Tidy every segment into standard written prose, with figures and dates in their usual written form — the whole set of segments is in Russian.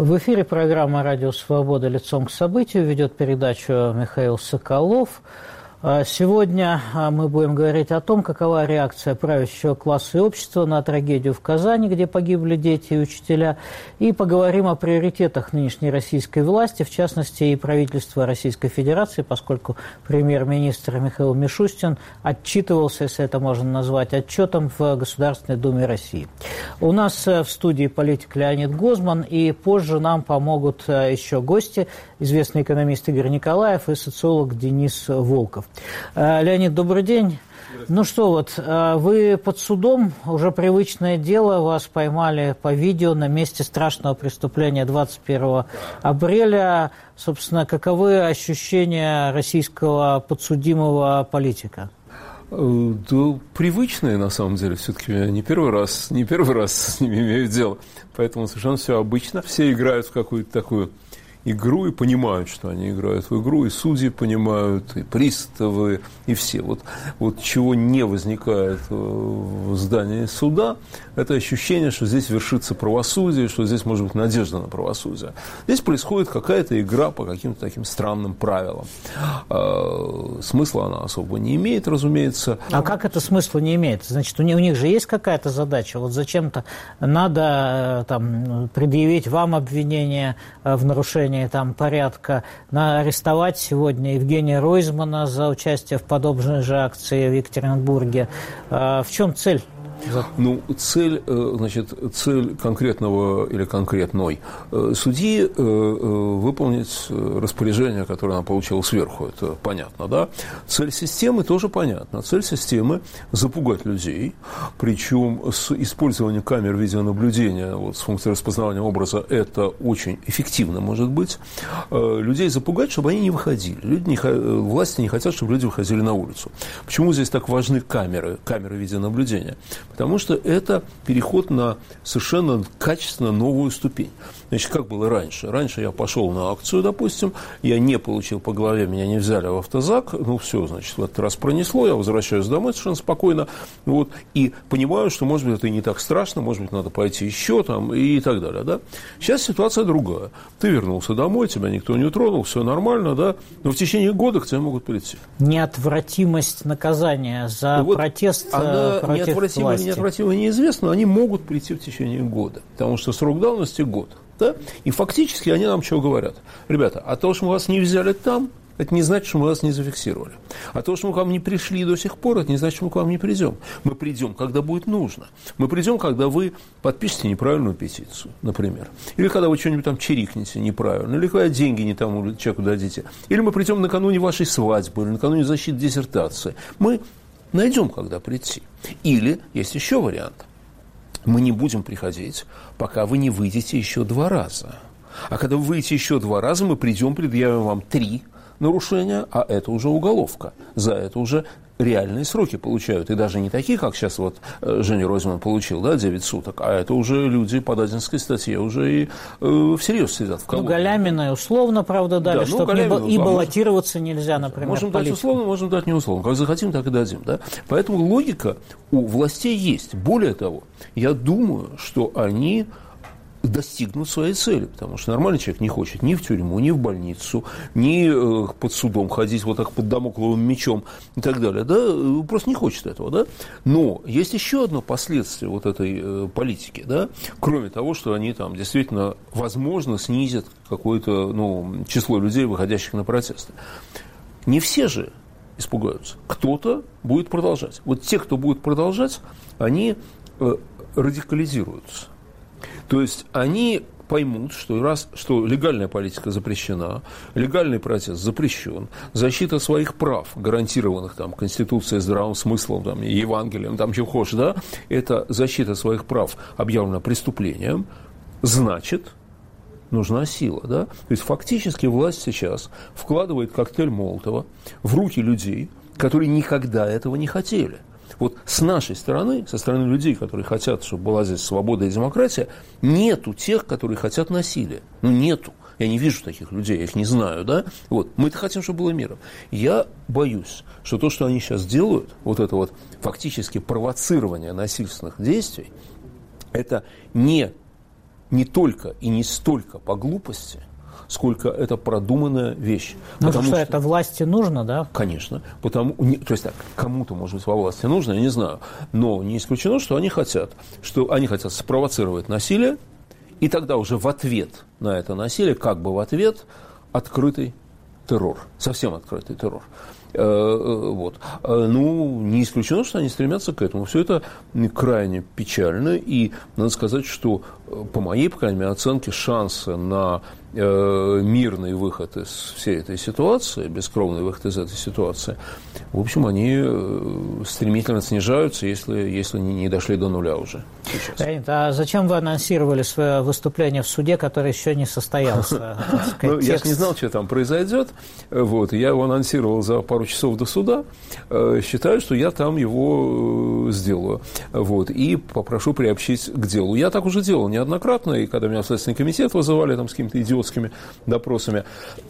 В эфире программа «Радио Свобода. Лицом к событию». Ведет передачу Михаил Соколов. Сегодня мы будем говорить о том, какова реакция правящего класса и общества на трагедию в Казани, где погибли дети и учителя, и поговорим о приоритетах нынешней российской власти, в частности, и правительства Российской Федерации, поскольку премьер-министр Михаил Мишустин отчитывался, если это можно назвать отчетом, в Государственной Думе России. У нас в студии политик Леонид Гозман, и позже нам помогут еще гости, известный экономист Игорь Николаев и социолог Денис Волков. Леонид, добрый день. Ну что, вот вы под судом, уже привычное дело, вас поймали по видео на месте страшного преступления 21 апреля. Собственно, каковы ощущения российского подсудимого политика? Да, привычные, на самом деле, все-таки не первый раз с ними имею дело, поэтому совершенно все обычно. Все играют в какую-то такую игру и понимают, что они играют в игру, и судьи понимают, и приставы, и все. Вот чего не возникает в здании суда, это ощущение, что здесь вершится правосудие, что здесь может быть надежда на правосудие. Здесь происходит какая-то игра по каким-то таким странным правилам. Смысла она особо не имеет, разумеется. А как это смысла не имеет? Значит, у них же есть какая-то задача. Вот зачем-то надо там предъявить вам обвинение в нарушении порядка, арестовать сегодня Евгения Ройзмана за участие в подобной же акции в Екатеринбурге. В чем цель? Ну, цель конкретного или конкретной судьи выполнить распоряжение, которое она получила сверху, это понятно, да? Цель системы тоже понятна. Цель системы – запугать людей, причем с использованием камер видеонаблюдения, с функцией распознавания образа, это очень эффективно может быть. Людей запугать, чтобы они не выходили. Власти не хотят, чтобы люди выходили на улицу. Почему здесь так важны камеры видеонаблюдения? Потому что это переход на совершенно качественно новую ступень. Значит, как было раньше? Раньше я пошел на акцию, допустим, я не получил по голове, меня не взяли в автозак, все, значит, в этот раз пронесло, я возвращаюсь домой совершенно спокойно, и понимаю, что, может быть, это и не так страшно, может быть, надо пойти еще и так далее, да? Сейчас ситуация другая. Ты вернулся домой, тебя никто не тронул, все нормально, да? Но в течение года к тебе могут прийти. Неотвратимость наказания за протест против власти. Неотвратимо неизвестно, но они могут прийти в течение года, потому что срок давности – год. Да? И фактически они нам что говорят? Ребята, а то, что мы вас не взяли там, это не значит, что мы вас не зафиксировали. А то, что мы к вам не пришли до сих пор, это не значит, что мы к вам не придем. Мы придем, когда будет нужно. Мы придем, когда вы подпишете неправильную петицию, например. Или когда вы что-нибудь там чирикнете неправильно. Или когда деньги не тому человеку дадите. Или мы придем накануне вашей свадьбы, или накануне защиты диссертации. Мы найдем, когда прийти. Или есть еще вариант. Мы не будем приходить, пока вы не выйдете еще 2 раза. А когда вы выйдете еще 2 раза, мы придем, предъявим вам 3 нарушения, а это уже уголовка. За это уже реальные сроки получают. И даже не такие, как сейчас Женя Ройзман получил, 9 суток, а это уже люди по Дадинской статье уже и всерьез сидят в колонии. Галямина условно, правда, дали, чтобы и баллотироваться нельзя, например. Можем дать условно, можем дать не условно. Как захотим, так и дадим. Да? Поэтому логика у властей есть. Более того, я думаю, что они достигнут своей цели, потому что нормальный человек не хочет ни в тюрьму, ни в больницу, ни под судом ходить так под дамокловым мечом и так далее, да, просто не хочет этого, да. Но есть еще одно последствие этой политики, да, кроме того, что они действительно, возможно, снизят какое-то, число людей, выходящих на протесты. Не все же испугаются. Кто-то будет продолжать. Те, кто будет продолжать, они радикализируются. То есть они поймут, что легальная политика запрещена, легальный протест запрещен, защита своих прав, гарантированных Конституцией, здравым смыслом, Евангелием, чего хочешь, да, это защита своих прав объявлена преступлением, значит, нужна сила, да. То есть фактически власть сейчас вкладывает коктейль Молотова в руки людей, которые никогда этого не хотели. С нашей стороны, со стороны людей, которые хотят, чтобы была здесь свобода и демократия, нету тех, которые хотят насилия. Нету. Я не вижу таких людей, я их не знаю, да? Мы-то хотим, чтобы было миром. Я боюсь, что то, что они сейчас делают, это фактически провоцирование насильственных действий, это не не только и не столько по глупости, сколько это продуманная вещь. Ну, что это власти нужно, да? Конечно. То есть так, кому-то, может быть, во власти нужно, я не знаю. Но не исключено, что они хотят спровоцировать насилие, и тогда уже в ответ на это насилие, как бы в ответ, открытый террор. Совсем открытый террор. Вот. Ну, не исключено, что они стремятся к этому. Все это крайне печально. И надо сказать, что, по моей, по крайней мере, оценке, шансы на мирный выход из всей этой ситуации, бескровный выход из этой ситуации, в общем, они стремительно снижаются, если не дошли до нуля уже сейчас. Леонид, а зачем вы анонсировали свое выступление в суде, которое еще не состоялся? Я же не знал, что там произойдет. Вот, я его анонсировал за пару часов до суда. Считаю, что я там его сделаю. Вот, и попрошу приобщить к делу. Я так уже делал неоднократно, и когда меня в Следственный комитет вызывали там, с какими-то идиотскими допросами,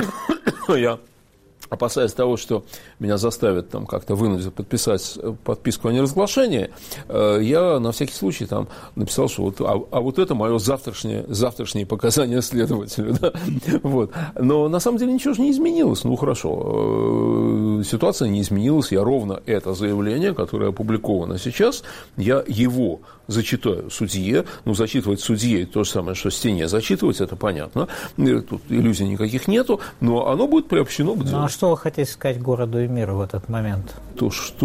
я, опасаясь того, что меня заставят там как-то вынудить подписать подписку о неразглашении, я на всякий случай там написал, что вот это мое завтрашнее показание следователю. Да? Вот. Но на самом деле ничего же не изменилось. Ну, хорошо, ситуация не изменилась. Я ровно это заявление, которое опубликовано сейчас, я его зачитаю судье. Ну, зачитывать судье то же самое, что стене зачитывать, это понятно. Тут иллюзий никаких нету, но оно будет приобщено к делу. Ну, а что вы хотите сказать городу и миру в этот момент? То, что,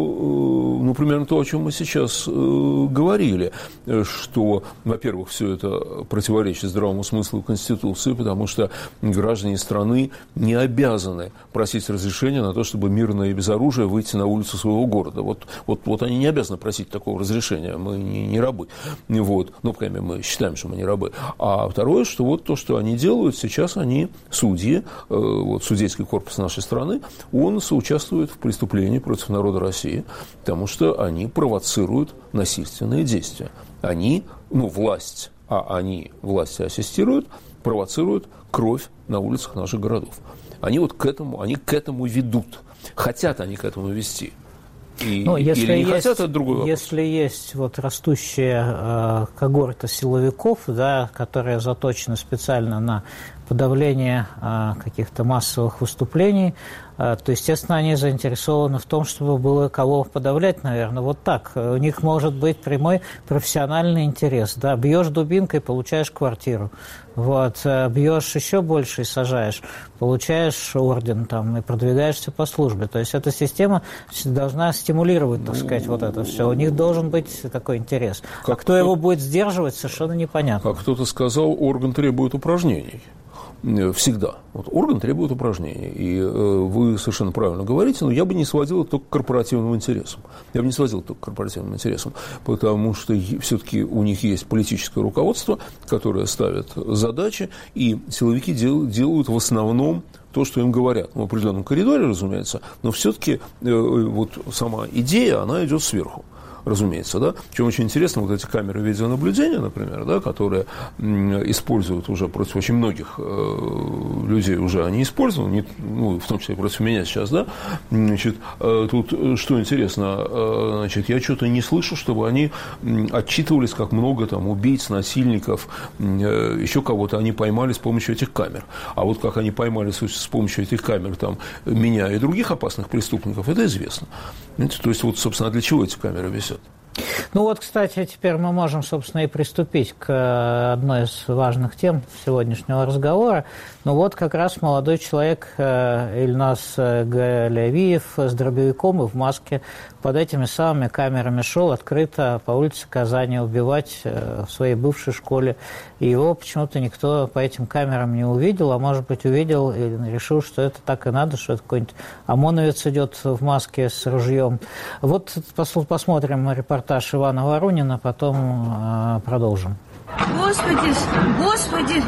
ну, примерно то, о чем мы сейчас говорили, что, во-первых, все это противоречит здравому смыслу Конституции, потому что граждане страны не обязаны просить разрешения на то, чтобы мирно и без оружия выйти на улицу своего города. Вот они не обязаны просить такого разрешения, мы не рабы. Вот. Ну, по крайней мере, мы считаем, что мы не рабы. А второе, что вот то, что они делают, сейчас они судьи, вот судейский корпус нашей страны, он соучаствует в преступлении против народа России, потому что они провоцируют насильственные действия. Они, власть ассистируют, провоцируют кровь на улицах наших городов. Они к этому ведут. Хотят они к этому вести. Или не хотят, это другой вопрос. Если есть вот растущая когорта силовиков, да, которая заточена специально на подавление каких-то массовых выступлений, то, естественно, они заинтересованы в том, чтобы было кого подавлять, наверное. Вот так. У них может быть прямой профессиональный интерес. Да? Бьешь дубинкой, получаешь квартиру. Вот. Бьешь еще больше и сажаешь, получаешь орден там, и продвигаешься по службе. То есть эта система должна стимулировать, так сказать, вот это все. У них должен быть такой интерес. А кто его будет сдерживать, совершенно непонятно. Как кто-то сказал, орган требует упражнений. Всегда. Вот орган требует упражнений. И вы совершенно правильно говорите, но я бы не сводил это только к корпоративным интересам. Потому что все-таки у них есть политическое руководство, которое ставит задачи, и силовики делают в основном то, что им говорят. В определенном коридоре, разумеется, но все-таки вот сама идея, она идет сверху. Разумеется, да. Причем очень интересно, вот эти камеры видеонаблюдения, например, да, которые используют уже против очень многих людей, уже они использованы, в том числе против меня сейчас, да. Значит, тут что интересно, значит, я что-то не слышу, чтобы они отчитывались, как много там убийц, насильников, еще кого-то они поймали с помощью этих камер. А вот как они поймали с помощью этих камер там, меня и других опасных преступников, это известно. Знаете, то есть, вот, собственно, для чего эти камеры висят? Ну вот, кстати, теперь мы можем, собственно, и приступить к одной из важных тем сегодняшнего разговора. Ну вот как раз молодой человек Ильназ Галявиев с дробовиком и в маске под этими самыми камерами шел открыто по улице Казани убивать в своей бывшей школе. И его почему-то никто по этим камерам не увидел, а может быть увидел и решил, что это так и надо, что это какой-нибудь ОМОНовец идет в маске с ружьем. Вот посмотрим репортаж Ивана Воронина, потом продолжим. Господи,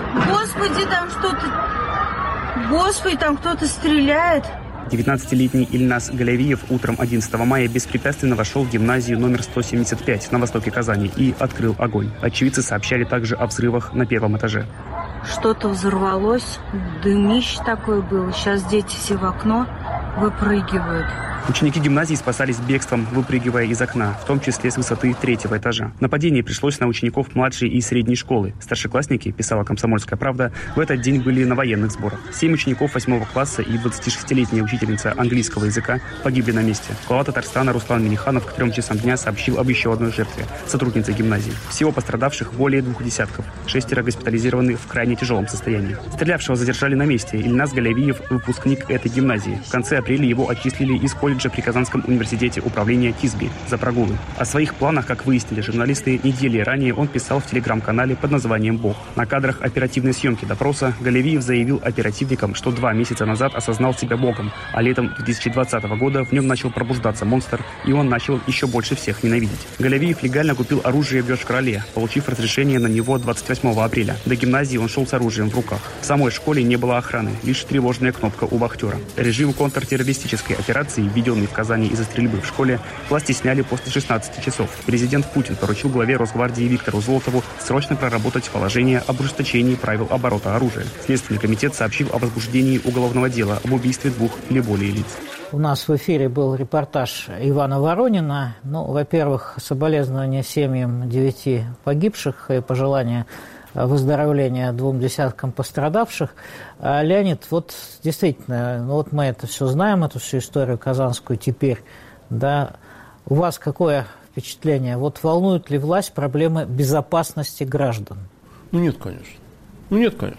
там кто-то стреляет. 19-летний Ильназ Галявиев утром 11 мая беспрепятственно вошел в гимназию номер 175 на востоке Казани и открыл огонь. Очевидцы сообщали также о взрывах на первом этаже. Что-то взорвалось, дымище такое было. Сейчас дети все в окно выпрыгивают. Ученики гимназии спасались бегством, выпрыгивая из окна, в том числе с высоты 3-го этажа. Нападение пришлось на учеников младшей и средней школы. Старшеклассники, писала «Комсомольская правда», в этот день были на военных сборах. 7 учеников 8 класса и 26-летняя учительница английского языка погибли на месте. Глава Татарстана Руслан Миниханов к 3 часам дня сообщил об еще одной жертве – сотруднице гимназии. Всего пострадавших более 2 десятков. 6 госпитализированы в крайне тяжелом состоянии. Стрелявшего задержали на месте. Ильназ Галявиев – выпускник этой гимназии. В конце апреля его отчислили из колледжа при Казанском университете управления КИСБИ за прогулы. О своих планах, как выяснили журналисты, недели ранее он писал в телеграм-канале под названием «Бог». На кадрах оперативной съемки допроса Галявиев заявил оперативникам, что 2 месяца назад осознал себя Богом, а летом 2020 года в нем начал пробуждаться монстр, и он начал еще больше всех ненавидеть. Галявиев легально купил оружие в Йошкар-Оле, получив разрешение на него 28 апреля. До гимназии он шел с оружием в руках. В самой школе не было охраны, лишь тревожная кнопка у вахтера. Режим контртеррористической операции, введенный в Казани из-за стрельбы в школе, власти сняли после 16 часов. Президент Путин поручил главе Росгвардии Виктору Золотову срочно проработать положение об ужесточении правил оборота оружия. Следственный комитет сообщил о возбуждении уголовного дела об убийстве 2 или более лиц. У нас в эфире был репортаж Ивана Воронина. Во-первых, соболезнования семьям 9 погибших и пожелания выздоровления 2 десяткам пострадавших. Леонид, действительно, мы это все знаем, эту всю историю казанскую теперь, да. У вас какое впечатление? Волнует ли власть проблемы безопасности граждан? Нет, конечно.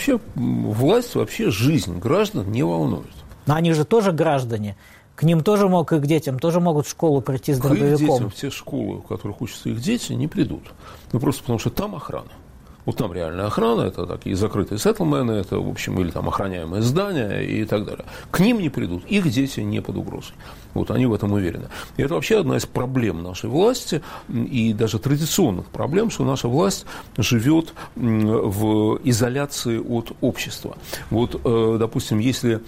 Власть вообще жизнь граждан не волнует. Но они же тоже граждане. К ним тоже и к детям тоже могут в школу прийти с дробовиком. К их детям в те школы, в которых учатся их дети, не придут. Просто потому, что там охрана. Там реальная охрана, это такие закрытые сеттлмены, это, в общем, или там охраняемые здания и так далее. К ним не придут, их дети не под угрозой. Они в этом уверены. И это вообще одна из проблем нашей власти, и даже традиционных проблем, что наша власть живет в изоляции от общества. Допустим, если,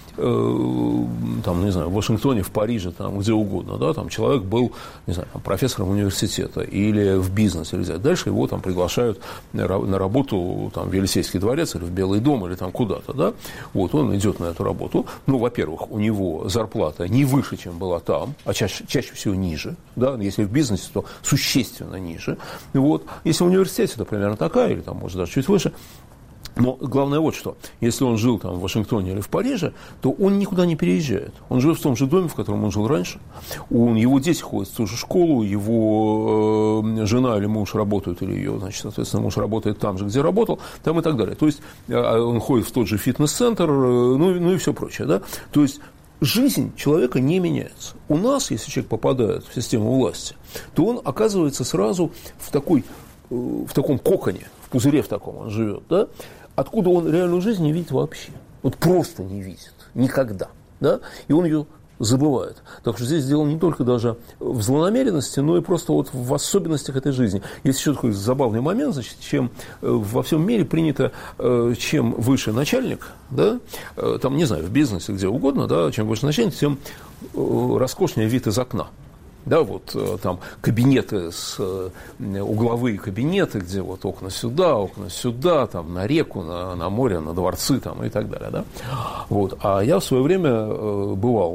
в Вашингтоне, в Париже, где угодно, там человек был, профессором университета или в бизнесе, дальше его там приглашают на работу в Елисейский дворец или в Белый дом или там куда-то, да, он идет на эту работу, во-первых, у него зарплата не выше, чем была там, а чаще всего ниже, да, если в бизнесе, то существенно ниже, если в университете, то примерно такая, или там, может, даже чуть выше. Но главное что, если он жил там в Вашингтоне или в Париже, то он никуда не переезжает. Он живет в том же доме, в котором он жил раньше. Его дети ходят в ту же школу, его жена или муж работают, или ее, соответственно, муж работает там же, где работал, там и так далее. То есть он ходит в тот же фитнес-центр, и все прочее, да. То есть жизнь человека не меняется. У нас, если человек попадает в систему власти, то он оказывается сразу в таком коконе, в пузыре в таком он живет, да, откуда он реальную жизнь не видит вообще. Просто не видит. Никогда. Да? И он ее забывает. Так что здесь дело не только даже в злонамеренности, но и просто в особенностях этой жизни. Есть еще такой забавный момент, чем во всем мире принято, чем выше начальник, да, там, не знаю, в бизнесе, где угодно, да, чем выше начальник, тем роскошнее вид из окна. Да, там кабинеты, угловые кабинеты, где окна сюда, там на реку, на море, на дворцы там, и так далее. Да? А я в свое время бывал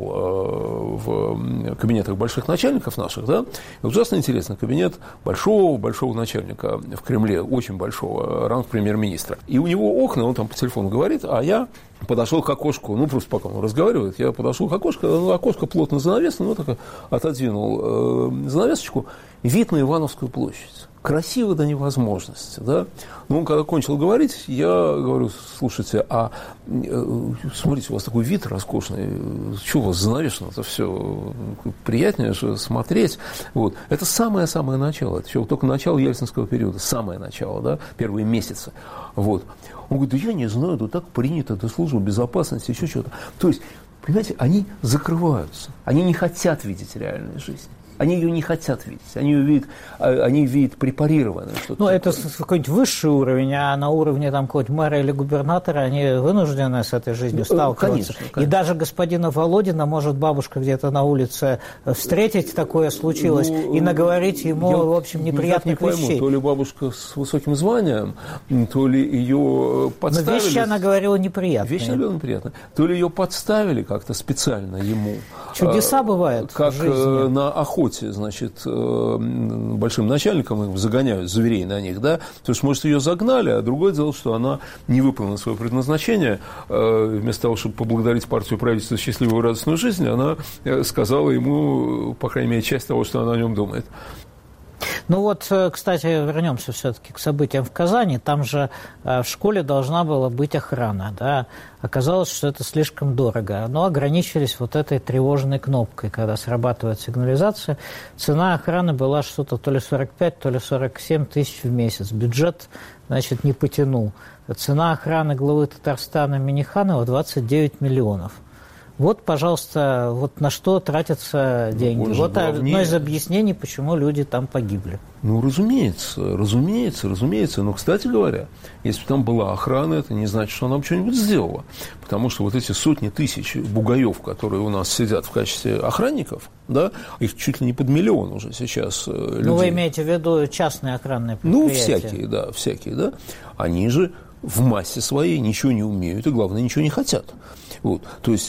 в кабинетах больших начальников наших, да, и ужасно интересно, кабинет большого начальника в Кремле, очень большого, ранг премьер-министра. И у него окна, он там по телефону говорит, а я подошел к окошку, просто пока он разговаривает, я подошел к окошку, окошко плотно занавесено, так отодвинул занавесочку, вид на Ивановскую площадь. Красиво до невозможности, да. Но он, когда кончил говорить, я говорю, слушайте, смотрите, у вас такой вид роскошный, что у вас занавешено, это все приятнее же смотреть. Это самое-самое начало, это еще только начало ельцинского периода, самое начало, да, первые месяцы. Он говорит, да я не знаю, да так принято, до службы безопасности, еще что-то. То есть, понимаете, они закрываются, они не хотят видеть реальную жизнь. Они ее не хотят видеть, они видят препарированное что-то. Это какой-нибудь высший уровень, а на уровне какого-нибудь мэра или губернатора они вынуждены с этой жизнью сталкиваться. Конечно. И даже господина Володина может бабушка где-то на улице встретить, такое случилось, и наговорить ему, в общем, неприятных вещей. Не пойму, то ли бабушка с высоким званием, то ли ее подставили. Но вещи она говорила неприятные. Вещи она говорила неприятные. То ли ее подставили как-то специально ему. Чудеса бывают как в жизни. На охоте, значит, большим начальникам их загоняют зверей на них, да, то есть, может, ее загнали, а другое дело, что она не выполнила свое предназначение, вместо того, чтобы поблагодарить партию правительства «Счастливую радостную жизнь», она сказала ему, по крайней мере, часть того, что она о нем думает. Ну вот, кстати, вернемся все-таки к событиям в Казани. Там же в школе должна была быть охрана, да. Оказалось, что это слишком дорого. Но ограничились вот этой тревожной кнопкой, когда срабатывает сигнализация. Цена охраны была что-то то ли 45, то ли 47 тысяч в месяц. Бюджет, значит, не потянул. Цена охраны главы Татарстана Минниханова 29 миллионов. Вот, пожалуйста, вот на что тратятся деньги. Вот одно из объяснений, почему люди там погибли. Ну, разумеется. Но, кстати говоря, если бы там была охрана, это не значит, что она бы что-нибудь сделала. Потому что вот эти сотни тысяч бугаев, которые у нас сидят в качестве охранников, да, их чуть ли не под миллион уже сейчас людей. Ну, вы имеете в виду частные охранные предприятия? Ну, всякие, да. Они же в массе своей ничего не умеют и, главное, ничего не хотят. Вот. То есть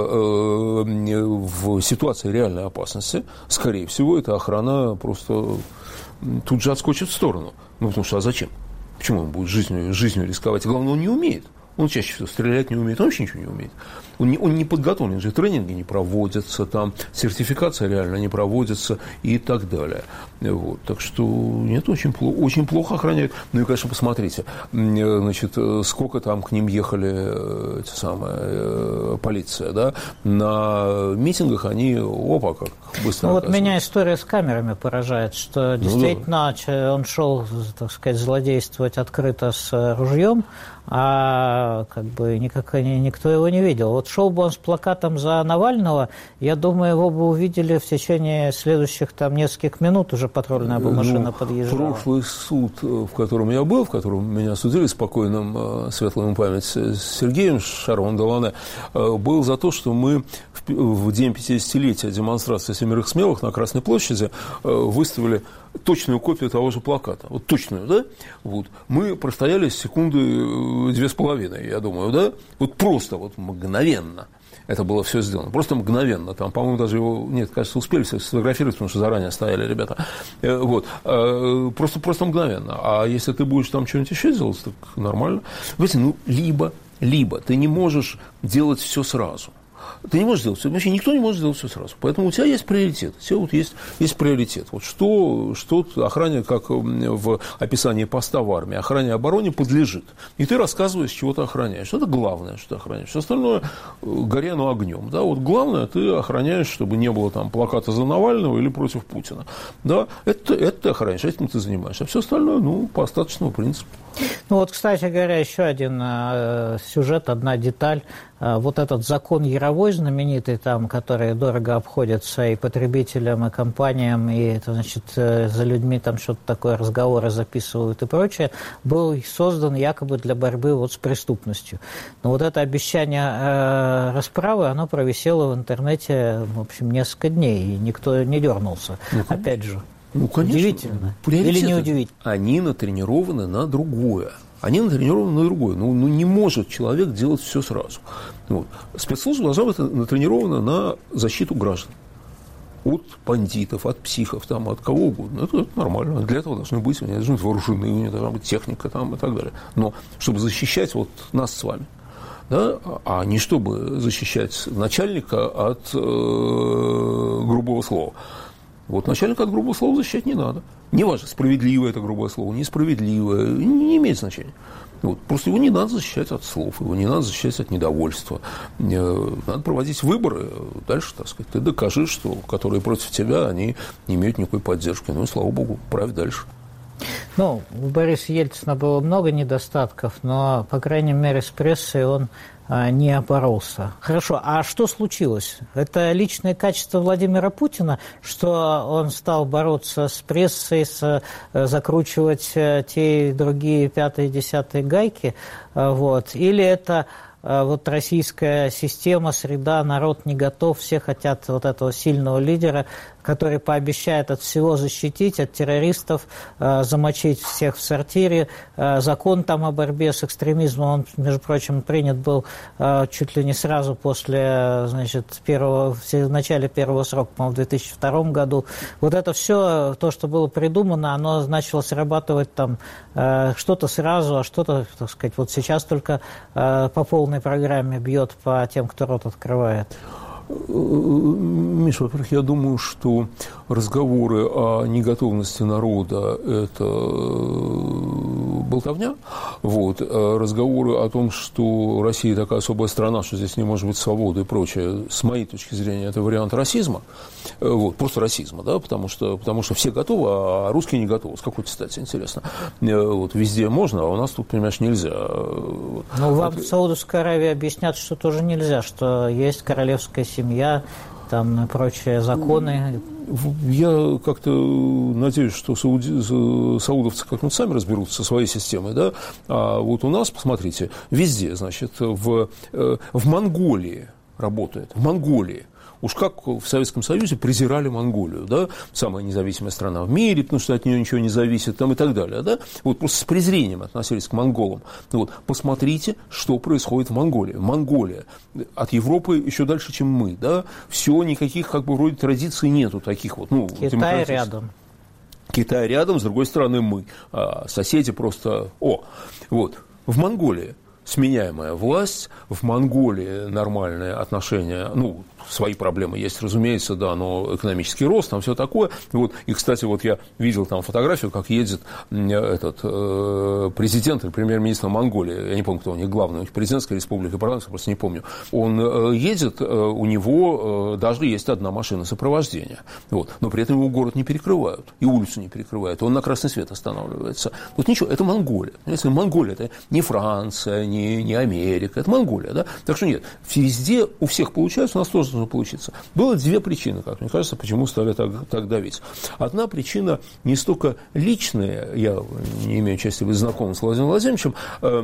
в ситуации реальной опасности, скорее всего, эта охрана просто тут же отскочит в сторону. Ну, потому что, а зачем? Почему он будет жизнью рисковать? И главное, он не умеет. Он чаще всего стрелять не умеет, он вообще ничего не умеет. Он не подготовлен, же тренинги не проводятся, там сертификация реально не проводится и так далее. Вот. Так что нет, очень плохо охраняют. Ну и, конечно, посмотрите, значит, сколько там к ним ехали полиция, да? На митингах они, как быстро. Ну вот меня история с камерами поражает, что действительно он шел, так сказать, злодействовать открыто с ружьем, а как бы никто его не видел. Вот шел бы он с плакатом за Навального, я думаю, его бы увидели в течение следующих там нескольких минут, уже патрульная бы машина подъезжала. Прошлый суд, в котором я был, в котором меня судили с покойным, светлой память, Сергеем Шарон-Делане, был за то, что мы в день 50-летия демонстрации «Семерых смелых» на Красной площади выставили точную копию того же плаката. Вот точную, да? Вот. Мы простояли секунды 2,5, я думаю, да? Вот просто, вот мгновенно это было все сделано. Просто мгновенно. Там, по-моему, даже его, кажется, успели все сфотографировать, потому что заранее стояли ребята. Вот. Просто мгновенно. А если ты будешь там что-нибудь еще делать, так нормально. Видите, либо ты не можешь делать все сразу. Ты не можешь делать все. Вообще никто не может сделать все сразу. Поэтому у тебя есть приоритет. У тебя вот есть приоритет. Вот что охране, как в описании поста в армии, охране и обороне подлежит. И ты рассказываешь, чего ты охраняешь. Это главное, что ты охраняешь. Все остальное горя, но огнем. Да? Вот главное, ты охраняешь, чтобы не было там плаката за Навального или против Путина. Да? Это ты охраняешь, этим ты занимаешься. А все остальное, по остаточному принципу. Ну вот, кстати говоря, еще один сюжет, одна деталь. Вот этот закон Яровой знаменитый, там, который дорого обходится и потребителям, и компаниям, и это, значит, за людьми там что-то такое, разговоры записывают и прочее, был создан якобы для борьбы вот с преступностью. Но вот это обещание расправы, оно провисело в интернете, в общем, несколько дней, и никто не дернулся. Опять же. Конечно. Удивительно. Или не удивительно? Они натренированы на другое. Ну, не может человек делать все сразу. Вот. Спецслужба должна быть натренирована на защиту граждан. От бандитов, от психов, там, от кого угодно. Это нормально. Для этого должны быть вооружены, у них должна быть техника там, и так далее. Но чтобы защищать вот нас с вами, да, а не чтобы защищать начальника от грубого слова. Вот начальника от грубого слова защищать не надо. Неважно, справедливое это грубое слово, несправедливое, не имеет значения. Вот. Просто его не надо защищать от слов, его не надо защищать от недовольства. Надо проводить выборы. Дальше, так сказать, ты докажи, что которые против тебя, они не имеют никакой поддержки. Ну и, слава богу, правь дальше. Ну, у Бориса Ельцина было много недостатков, но, по крайней мере, с прессой он не боролся. Хорошо, а что случилось? Это личное качество Владимира Путина, что он стал бороться с прессой, закручивать те и другие 5-10 гайки, вот, или это вот российская система, среда, народ не готов, все хотят вот этого сильного лидера, который пообещает от всего защитить, от террористов, замочить всех в сортире. Закон там о борьбе с экстремизмом, он, между прочим, принят был чуть ли не сразу после, значит, в начале первого срока, по-моему, в 2002 году. Вот это все, то, что было придумано, оно начало срабатывать там что-то сразу, а что-то, так сказать, вот сейчас только по полной программе бьет по тем, кто рот открывает. Миша, во-первых, я думаю, что разговоры о неготовности народа – это болтовня. Вот. Разговоры о том, что Россия такая особая страна, что здесь не может быть свободы и прочее, с моей точки зрения, это вариант расизма. Вот. Просто расизма, да, потому что все готовы, а русские не готовы. С какой-то стати, интересно. Вот. Везде можно, а у нас тут, понимаешь, нельзя. Ну, вам в Саудовской Аравии объяснят, что тоже нельзя, что есть королевская семья, там и прочие законы. Я как-то надеюсь, что саудовцы как-нибудь сами разберутся со своей системой, да? А вот у нас, посмотрите, везде, значит, в Монголии работает, в Монголии. Уж как в Советском Союзе презирали Монголию, да, самая независимая страна в мире, потому что от нее ничего не зависит, там и так далее, да, вот просто с презрением относились к монголам. Вот, посмотрите, что происходит в Монголии. Монголия от Европы еще дальше, чем мы, да, все, никаких, как бы, вроде традиций нету таких вот, ну, Китай рядом. Китай рядом, с другой стороны мы, а соседи просто, вот, в Монголии сменяемая власть, в Монголии нормальные отношения, ну, свои проблемы есть, разумеется, да, но экономический рост, там все такое. Вот. И, кстати, вот я видел там фотографию, как едет этот президент или премьер-министр Монголии, я не помню, кто у них главный, президентская республика, парламент, просто не помню. Он едет, у него даже есть одна машина сопровождения, вот. Но при этом его город не перекрывают, и улицу не перекрывают, он на красный свет останавливается. Вот ничего, это Монголия. Понимаете? Монголия – это не Франция, не Америка, это Монголия, да? Так что нет, везде у всех получается, у нас тоже должно получиться. Было две причины, как мне кажется, почему стали так давить. Одна причина не столько личная, я не имею части быть знакомым с Владимиром Владимировичем,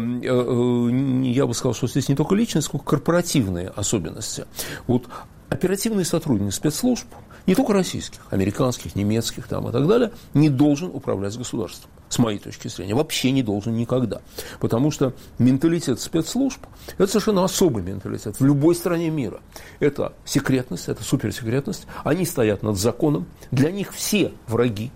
я бы сказал, что здесь не только личные, сколько корпоративные особенности. Вот оперативный сотрудник спецслужб, не только российских, американских, немецких там, и так далее, не должен управлять государством. С моей точки зрения, вообще не должен никогда. Потому что менталитет спецслужб – это совершенно особый менталитет в любой стране мира. Это секретность, это суперсекретность. Они стоят над законом. Для них все враги.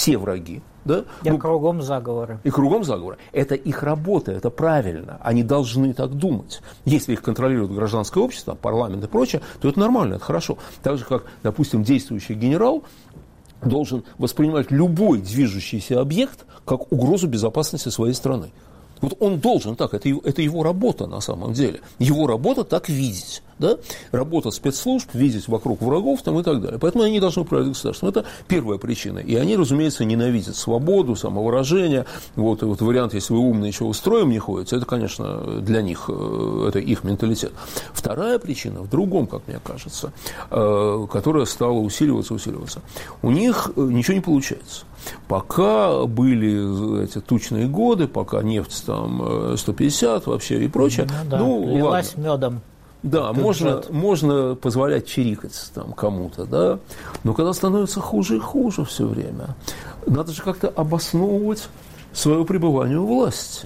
Да? И кругом заговоры. И кругом заговоры. Это их работа, это правильно. Они должны так думать. Если их контролирует гражданское общество, парламент и прочее, то это нормально, это хорошо. Так же, как, допустим, действующий генерал должен воспринимать любой движущийся объект как угрозу безопасности своей страны. Вот он должен так, это его работа на самом деле. Его работа так видеть. Да? Работа спецслужб, видеть вокруг врагов там, и так далее. Поэтому они не должны управлять государством. Это первая причина. И они, разумеется, ненавидят свободу, самовыражение. Вот, и вот вариант, если вы умные, еще вы строем не ходите, это, конечно, для них, это их менталитет. Вторая причина в другом, как мне кажется, которая стала усиливаться. У них ничего не получается. Пока были эти тучные годы, пока нефть там 150 вообще и прочее, лилась медом. Да, можно позволять чирикать там кому-то, да, но когда становится хуже и хуже все время, надо же как-то обосновывать свое пребывание у власти.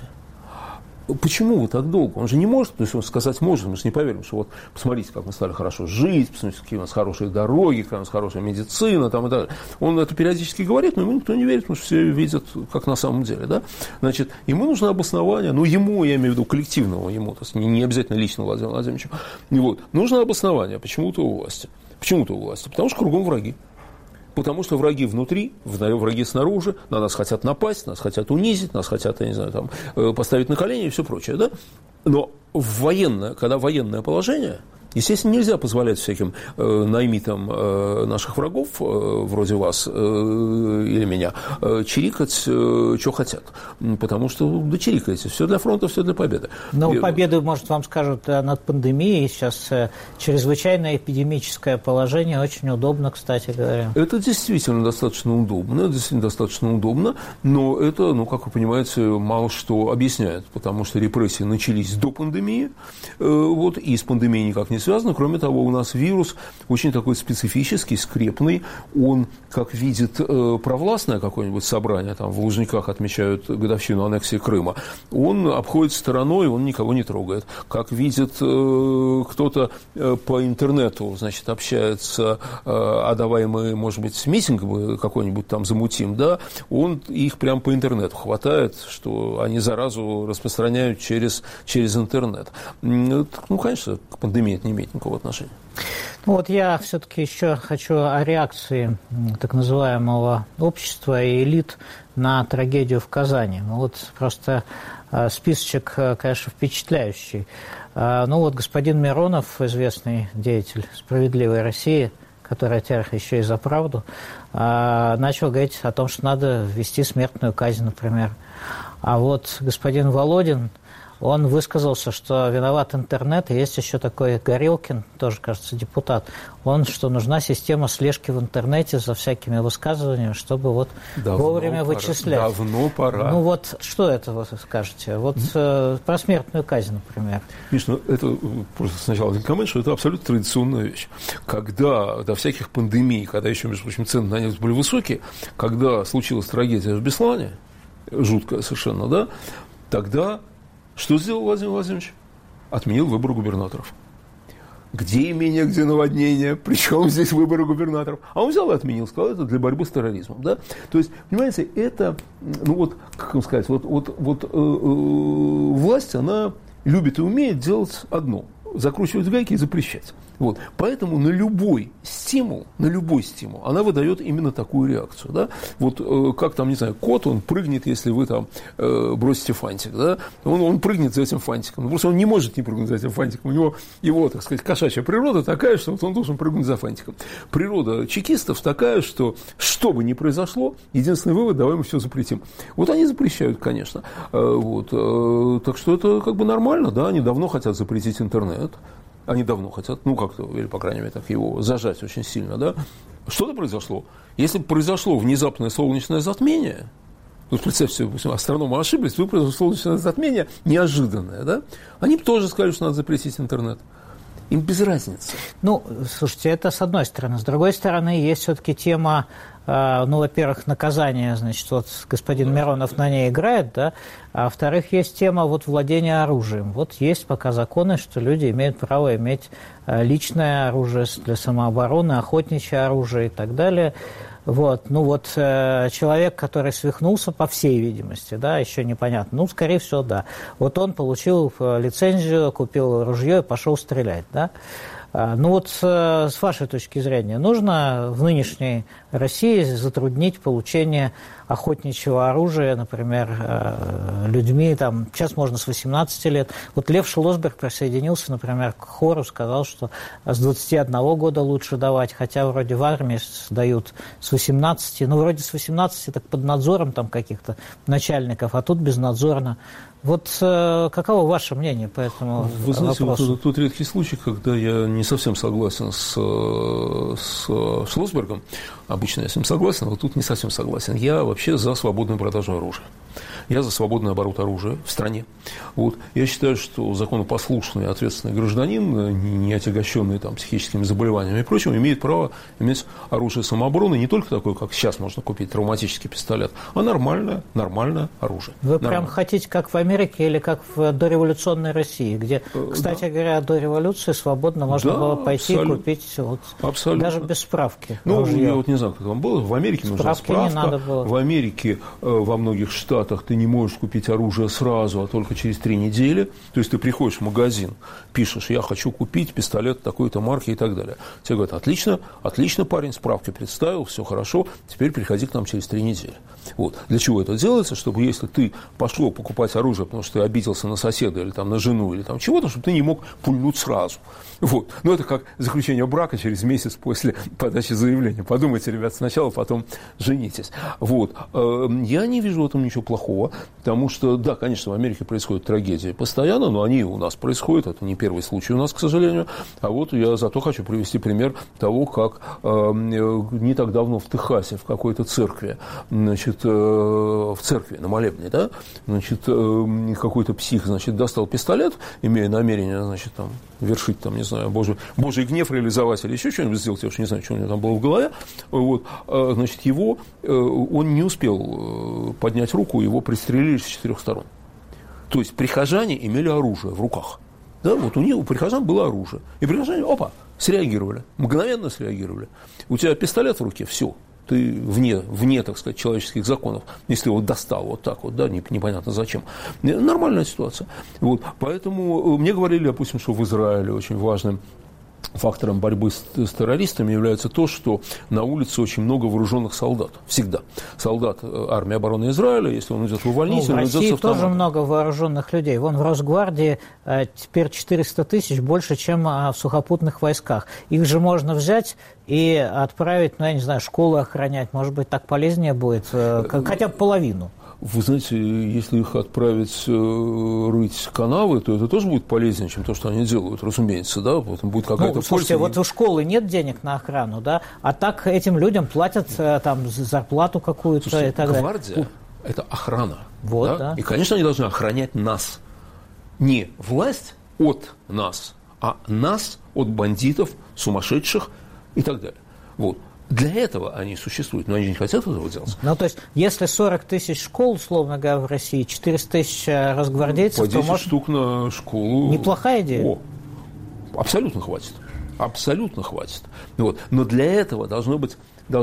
Почему вы так долго? Он же не может, то есть он сказать может, мы же не поверим, что вот посмотрите, как мы стали хорошо жить, посмотрите, какие у нас хорошие дороги, какая у нас хорошая медицина там, и так далее. Он это периодически говорит, но ему никто не верит, потому что все видят, как на самом деле. Да? Значит, ему нужно обоснование, ему, я имею в виду коллективного, ему, то есть не обязательно лично Владимиру Владимировичу, вот, нужно обоснование почему-то у власти. Потому что кругом враги. Потому что враги внутри, враги снаружи, на нас хотят напасть, нас хотят унизить, нас хотят, я не знаю, там, поставить на колени и все прочее. Да? Но когда военное положение, Естественно, нельзя позволять всяким наймитам наших врагов, вроде вас или меня, чирикать, что хотят. Потому что дочирикаете. Все для фронта, все для победы. Но победу, может, вам скажут над пандемией. Сейчас чрезвычайное эпидемическое положение. Очень удобно, кстати говоря. Это действительно достаточно удобно. Но это, как вы понимаете, мало что объясняет. Потому что репрессии начались до пандемии. И с пандемией никак не связано. Кроме того, у нас вирус очень такой специфический, скрепный. Он, как видит провластное какое-нибудь собрание, там в Лужниках отмечают годовщину аннексии Крыма, он обходит стороной, он никого не трогает. Как видит кто-то по интернету, значит, общается, а давай мы, может быть, митинг какой-нибудь там замутим, да, он их прям по интернету хватает, что они заразу распространяют через интернет. Конечно, к пандемии это не имеет никакого отношения. Я все-таки еще хочу о реакции так называемого общества и элит на трагедию в Казани. Просто списочек, конечно, впечатляющий. Господин Миронов, известный деятель «Справедливой России», который теперь еще и за правду, начал говорить о том, что надо ввести смертную казнь, например. А господин Володин, он высказался, что виноват интернет, и есть еще такой Горелкин, тоже, кажется, депутат, что нужна система слежки в интернете за всякими высказываниями, чтобы вовремя вычислять. Давно пора. Что это вы скажете? Про смертную казнь, например. Миш, это просто сначала один коммент, что это абсолютно традиционная вещь. Когда до всяких пандемий, когда еще, между прочим, цены на нефть были высокие, когда случилась трагедия в Беслане, жуткая совершенно, да, тогда что сделал Владимир Владимирович? Отменил выборы губернаторов. Где имение, где наводнение? Причем здесь выборы губернаторов? А он взял и отменил, сказал, это для борьбы с терроризмом. Да? То есть, понимаете, это, как вам сказать, власть, она любит и умеет делать одно. Закручивать гайки и запрещать. Поэтому на любой стимул она выдает именно такую реакцию. Да? Как там, не знаю, кот, он прыгнет, если вы там бросите фантик. Да? Он прыгнет за этим фантиком. Просто он не может не прыгнуть за этим фантиком. У него его, так сказать, кошачья природа такая, что он должен прыгнуть за фантиком. Природа чекистов такая, что бы ни произошло, единственный вывод, давай мы все запретим. Они запрещают, конечно. Так что это как бы нормально, да, они давно хотят запретить интернет. Они давно хотят, или, по крайней мере, так его зажать очень сильно, да. Что-то произошло. Если бы произошло внезапное солнечное затмение, представьте себе, астрономы ошиблись, произошло солнечное затмение неожиданное, да, они бы тоже сказали, что надо запретить интернет. Им без разницы. Слушайте, это с одной стороны. С другой стороны, есть все-таки тема, во-первых, наказания, значит, господин Миронов на ней играет, да, а во-вторых, есть тема владения оружием. Есть пока законы, что люди имеют право иметь личное оружие для самообороны, охотничье оружие и так далее. Человек, который свихнулся, по всей видимости, да, еще непонятно, скорее всего, да. Он получил лицензию, купил ружье и пошел стрелять, да. С вашей точки зрения, нужно в нынешней России затруднить получение охотничьего оружия, например, людьми, сейчас можно с 18 лет. Лев Шлосберг присоединился, например, к хору, сказал, что с 21 года лучше давать, хотя вроде в армии дают с 18, вроде с 18 так под надзором там каких-то начальников, а тут безнадзорно. Каково ваше мнение по этому Вы знаете, вопросу? Тот редкий случай, когда я не совсем согласен с Шлосбергом. Обычно я с ним согласен, а тут не совсем согласен. Я вообще за свободную продажу оружия. Я за свободный оборот оружия в стране. Я считаю, что законопослушный, ответственный гражданин, не отягощенный психическими заболеваниями и прочим, имеет право иметь оружие самообороны, не только такое, как сейчас можно купить травматический пистолет, а нормальное оружие. Вы прям хотите, как в Америке или как в дореволюционной России, где, кстати говоря, до революции свободно можно было пойти и купить даже без справки. Я не не знаю, как там было, в Америке нужна справка. Не надо было. В Америке во многих штатах ты не можешь купить оружие сразу, а только через 3 недели. То есть ты приходишь в магазин, пишешь, я хочу купить пистолет такой-то марки и так далее. Тебе говорят, отлично, парень, справки представил, все хорошо, теперь приходи к нам через 3 недели. Вот. Для чего это делается? Чтобы если ты пошел покупать оружие, потому что ты обиделся на соседа или там, на жену, или там чего-то, чтобы ты не мог пульнуть сразу. Вот. Но это как заключение брака через месяц после подачи заявления. Подумайте, ребят, сначала, потом женитесь. Вот. Я не вижу в этом ничего плохого, потому что, да, конечно, в Америке происходят трагедии постоянно, но они у нас происходят, это не первый случай у нас, к сожалению. А вот я зато хочу привести пример того, как не так давно в Техасе в какой-то церкви, значит, в церкви на молебне, да, значит, какой-то псих, значит, достал пистолет, имея намерение, значит, там, вершить, там, не знаю, Божий гнев реализовать или еще что-нибудь сделать, я уж не знаю, что у него там было в голове, вот, значит, он не успел поднять руку, его пристрелили с 4 сторон. То есть прихожане имели оружие в руках. Да, вот у прихожан было оружие. И прихожане, среагировали, мгновенно среагировали. У тебя пистолет в руке, все. Ты вне, так сказать, человеческих законов, если его достал вот так вот, да, непонятно зачем. Нормальная ситуация. Вот. Поэтому мне говорили, допустим, что в Израиле очень важным фактором борьбы с террористами является то, что на улице очень много вооруженных солдат. Всегда. Солдат армии обороны Израиля, если он идет в увольнительную, он идет с автоматом. В России тоже много вооруженных людей. Вон в Росгвардии теперь 400 тысяч, больше, чем в сухопутных войсках. Их же можно взять и отправить, я не знаю, школу охранять. Может быть, так полезнее будет, хотя бы половину. Вы знаете, если их отправить рыть канавы, то это тоже будет полезнее, чем то, что они делают, разумеется, да, потом будет какая-то польза. Слушайте, вот у школы нет денег на охрану, да, а так этим людям платят там зарплату какую-то. Слушайте, и так далее. Гвардия – это охрана, вот, да? И, конечно, они должны охранять нас. Не власть от нас, а нас от бандитов, сумасшедших и так далее. Вот. Для этого они существуют, но они не хотят этого делать. Ну, то есть, если 40 тысяч школ, условно говоря, в России, 400 тысяч росгвардейцев, по 10 то, может, штук на школу. Неплохая идея. Абсолютно хватит. Абсолютно хватит. Вот. Но для этого должно быть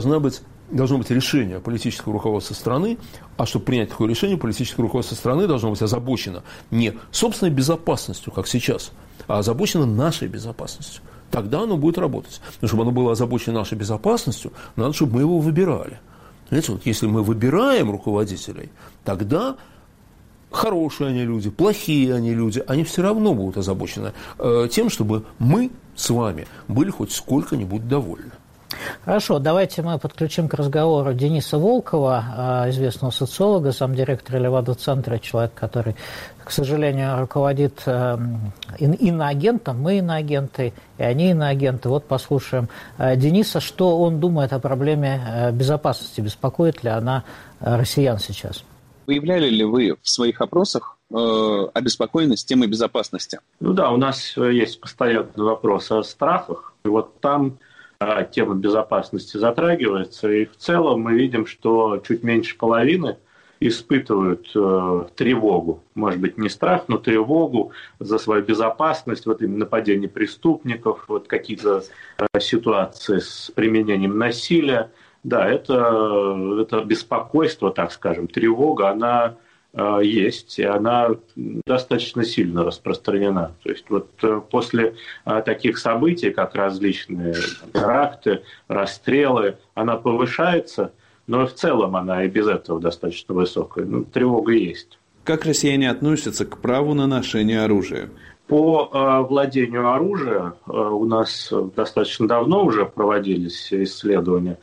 решение политического руководства страны, а чтобы принять такое решение, политическое руководство страны должно быть озабочено не собственной безопасностью, как сейчас, а озабочено нашей безопасностью. Тогда оно будет работать. Но чтобы оно было озабочено нашей безопасностью, надо, чтобы мы его выбирали. Знаете, вот если мы выбираем руководителей, тогда хорошие они люди, плохие они люди, они все равно будут озабочены тем, чтобы мы с вами были хоть сколько-нибудь довольны. Хорошо, давайте мы подключим к разговору Дениса Волкова, известного социолога, замдиректора Левада-центра, человек, который, к сожалению, руководит иноагентом, мы иноагенты, и они иноагенты. Вот послушаем Дениса, что он думает о проблеме безопасности, беспокоит ли она россиян сейчас. Выявляли ли вы в своих опросах обеспокоенность темой безопасности? Ну да, у нас есть постоянный вопрос о страхах, и вот там тема безопасности затрагивается, и в целом мы видим, что чуть меньше половины испытывают тревогу, может быть, не страх, но тревогу за свою безопасность, вот именно нападение преступников, вот какие-то ситуации с применением насилия. Да, это беспокойство, так скажем, тревога, она есть, и она достаточно сильно распространена. То есть вот после таких событий, как различные теракты, расстрелы, она повышается, но в целом она и без этого достаточно высокая. Ну, тревога есть. Как россияне относятся к праву на ношение оружия? По владению оружием у нас достаточно давно уже проводились исследования,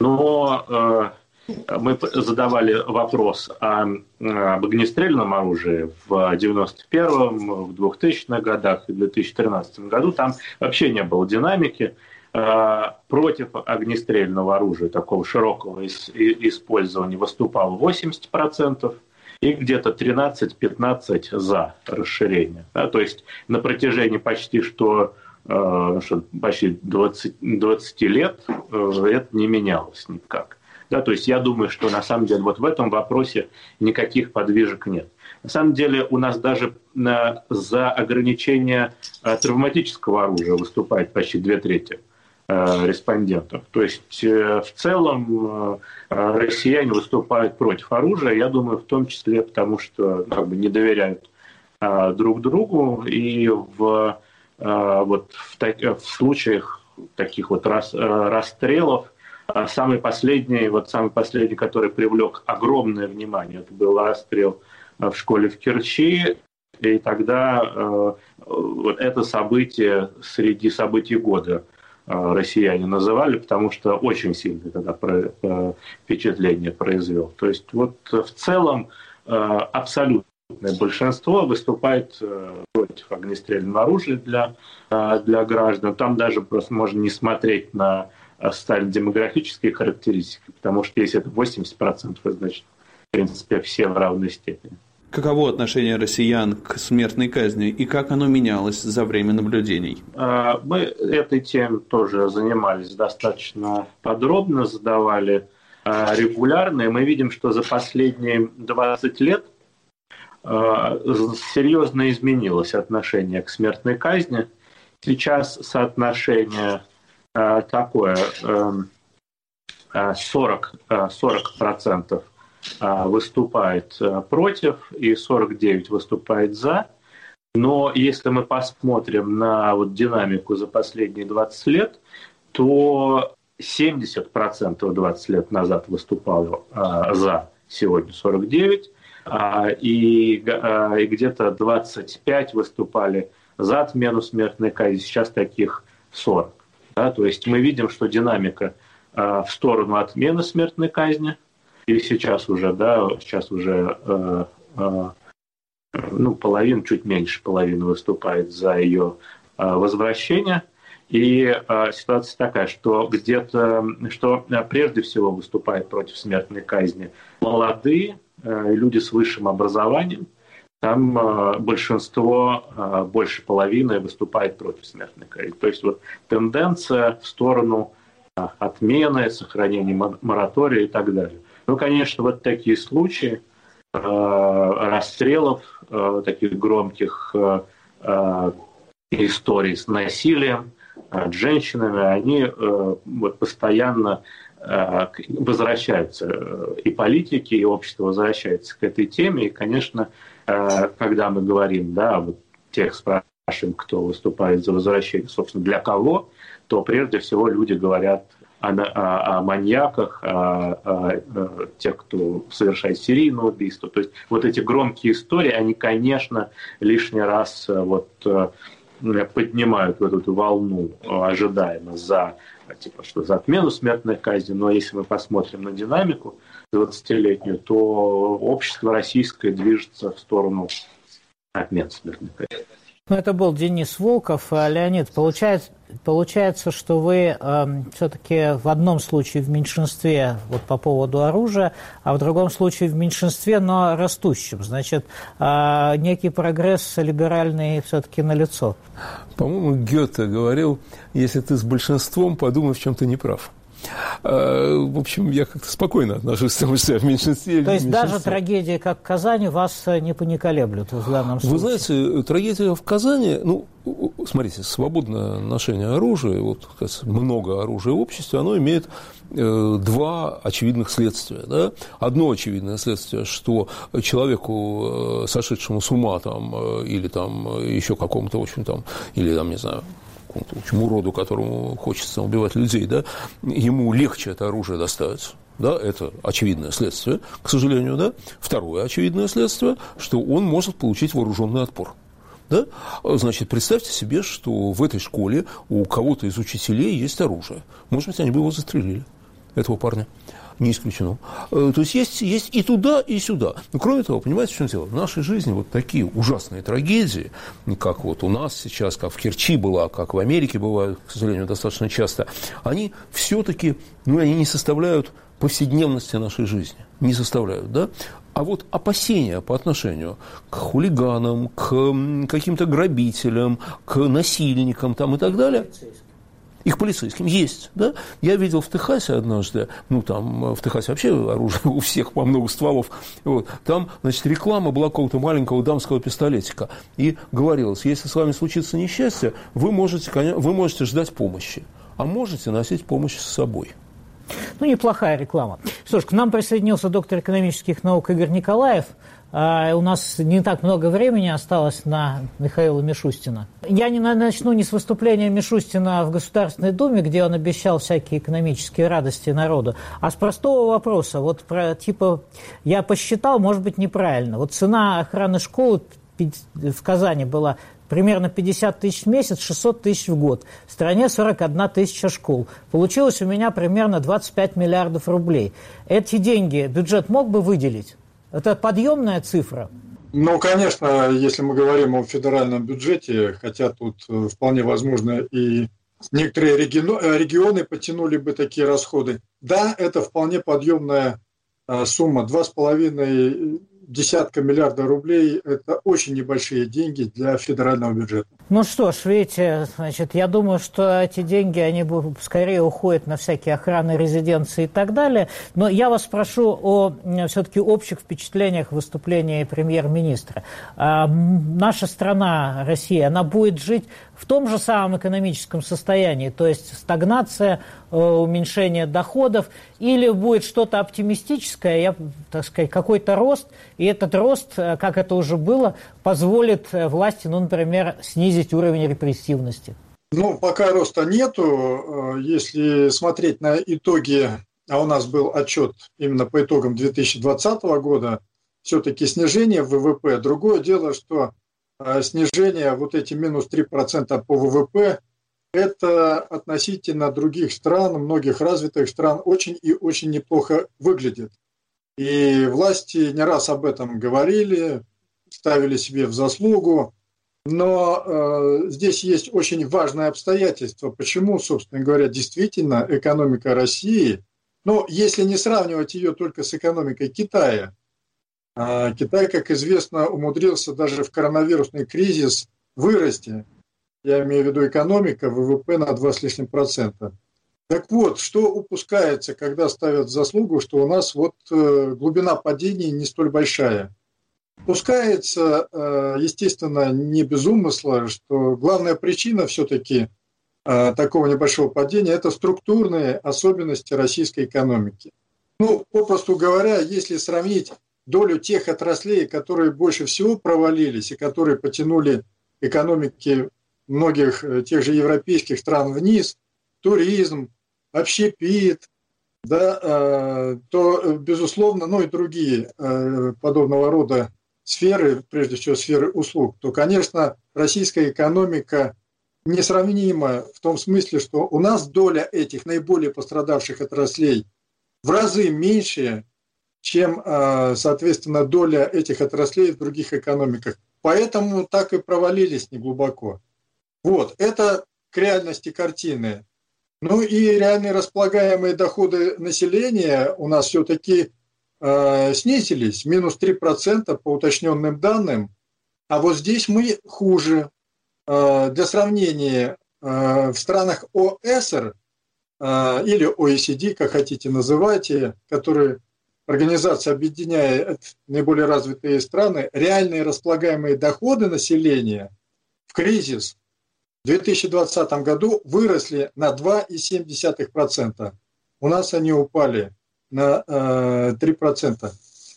но мы задавали вопрос об огнестрельном оружии в 91-м, в 2000-х годах и в 2013 году. Там вообще не было динамики. Против огнестрельного оружия, такого широкого использования, выступало 80%. И где-то 13-15 за расширение. Да, то есть на протяжении почти 20 лет это не менялось никак. Да, то есть я думаю, что на самом деле вот в этом вопросе никаких подвижек нет. На самом деле у нас даже за ограничение травматического оружия выступает почти 2/3 респондентов. То есть в целом россияне выступают против оружия, я думаю, в том числе потому, что не доверяют друг другу, и в случаях таких вот расстрелов самый последний, который привлек огромное внимание, это был расстрел в школе в Керчи, и тогда вот это событие среди событий года россияне называли, потому что очень сильное тогда впечатление произвел. То есть вот в целом абсолютное большинство выступает против огнестрельного оружия для граждан. Там даже просто можно не смотреть на социально-демографические характеристики, потому что если это 80%, значит, в принципе, все в равной степени. Каково отношение россиян к смертной казни и как оно менялось за время наблюдений? Мы этой темой тоже занимались достаточно подробно, задавали регулярно, и мы видим, что за последние 20 лет серьезно изменилось отношение к смертной казни. Сейчас соотношение такое: 40% выступает против и 49% выступает за. Но если мы посмотрим на динамику за последние 20 лет, то 70% 20 лет назад выступало за, сегодня 49%, и где-то 25% выступали за отмену смертной казни, сейчас таких 40%. Да? То есть мы видим, что динамика в сторону отмены смертной казни, и сейчас уже половина, чуть меньше половины выступает за ее возвращение. И ситуация такая, что прежде всего выступает против смертной казни молодые люди с высшим образованием. Там большинство, больше половины выступает против смертной казни. То есть тенденция в сторону отмены, сохранения моратория и так далее. Конечно, такие случаи расстрелов, таких громких историй с насилием над женщинами, они постоянно возвращаются, и политики, и общество возвращается к этой теме. И, конечно, когда мы говорим, тех спрашиваем, кто выступает за возвращение, собственно, для кого, то прежде всего люди говорят о маньяках, о тех, кто совершает серийное убийство. То есть эти громкие истории, они, конечно, лишний раз поднимают эту волну ожидаемо за отмену смертной казни. Но если мы посмотрим на динамику 20-летнюю, то общество российское движется в сторону отмены смертной казни. Это был Денис Волков. Леонид, получается, что вы все-таки в одном случае в меньшинстве по поводу оружия, а в другом случае в меньшинстве, но растущем. Значит, некий прогресс либеральный все-таки налицо. По-моему, Гёте говорил: если ты с большинством, подумай, в чем ты не прав. В общем, я как-то спокойно отношусь к тому, что я в меньшинстве. То есть даже трагедия, как в Казани, вас не поколеблет в данном случае? Вы знаете, трагедия в Казани, смотрите, свободное ношение оружия, много оружия в обществе, оно имеет два очевидных следствия. Да? Одно очевидное следствие, что человеку, сошедшему с ума, или еще какому-то очень или не знаю, уроду, которому хочется убивать людей, ему легче это оружие доставить. Да, это очевидное следствие, к сожалению. Да? Второе очевидное следствие, что он может получить вооруженный отпор. Да? Значит, представьте себе, что в этой школе у кого-то из учителей есть оружие. Может быть, они бы его застрелили, этого парня. Не исключено. То есть есть и туда, и сюда. Но кроме того, понимаете, в чем дело? В нашей жизни такие ужасные трагедии, как у нас сейчас, как в Керчи была, как в Америке бывают, к сожалению, достаточно часто, они все-таки, они не составляют повседневности нашей жизни. Не составляют, да? А опасения по отношению к хулиганам, к каким-то грабителям, к насильникам и так далее, их полицейским есть, да? Я видел в Техасе однажды, в Техасе вообще оружие у всех по много стволов, там, реклама была какого-то маленького дамского пистолетика, и говорилось: если с вами случится несчастье, вы можете ждать помощи. а можете носить помощь с собой. Ну, неплохая реклама. Что ж, к нам присоединился доктор экономических наук Игорь Николаев. У нас не так много времени осталось на Михаила Мишустина. Я начну не с выступления Мишустина в Государственной Думе, где он обещал всякие экономические радости народу, а с простого вопроса. Вот я посчитал, может быть, неправильно. Вот цена охраны школы в Казани была примерно 50 тысяч в месяц, 600 тысяч в год. В стране 41 тысяча школ. Получилось у меня примерно 25 миллиардов рублей. Эти деньги бюджет мог бы выделить? Это подъемная цифра? Ну, конечно, если мы говорим о федеральном бюджете, хотя тут вполне возможно и некоторые регионы потянули бы такие расходы. Да, это вполне подъемная сумма. 2,5 миллиарда рублей – это очень небольшие деньги для федерального бюджета. Ну что ж, видите, значит, я думаю, что эти деньги, они скорее уходят на всякие охраны резиденции и так далее. Но я вас спрошу о все-таки общих впечатлениях выступления премьер-министра. Наша страна, Россия, она будет жить в том же самом экономическом состоянии, то есть стагнация, уменьшение доходов, или будет что-то оптимистическое, так сказать, какой-то рост, и этот рост, как это уже было, позволит власти, например, снизить уровень репрессивности? Ну, пока роста нету. Если смотреть на итоги, а у нас был отчет именно по итогам 2020 года, все-таки снижение ВВП. Другое дело, что снижение, вот эти минус 3% по ВВП, это относительно других стран, многих развитых стран, очень и очень неплохо выглядит. И власти не раз об этом говорили, ставили себе в заслугу. Но здесь есть очень важное обстоятельство. Почему, собственно говоря, действительно экономика России, если не сравнивать ее только с экономикой Китая, Китай, как известно, умудрился даже в коронавирусный кризис вырасти. Я имею в виду экономика, ВВП на 2 с лишним процента. Так вот, что упускается, когда ставят в заслугу, что у нас глубина падения не столь большая. Упускается, естественно, не без умысла, что главная причина все-таки такого небольшого падения – это структурные особенности российской экономики. Попросту говоря, если сравнить долю тех отраслей, которые больше всего провалились и которые потянули экономики многих тех же европейских стран вниз, туризм, общепит, да, то, безусловно, и другие подобного рода сферы, прежде всего сферы услуг, то, конечно, российская экономика несравнима в том смысле, что у нас доля этих наиболее пострадавших отраслей в разы меньше, чем, соответственно, доля этих отраслей в других экономиках. Поэтому так и провалились неглубоко. Это к реальности картины. И реальные располагаемые доходы населения у нас все-таки снизились, минус 3% по уточненным данным, а вот здесь мы хуже. Для сравнения, в странах ОЭСР или OECD, как хотите называйте, которые организация объединяет наиболее развитые страны, реальные располагаемые доходы населения в кризис в 2020 году выросли на 2,7%. У нас они упали на 3%.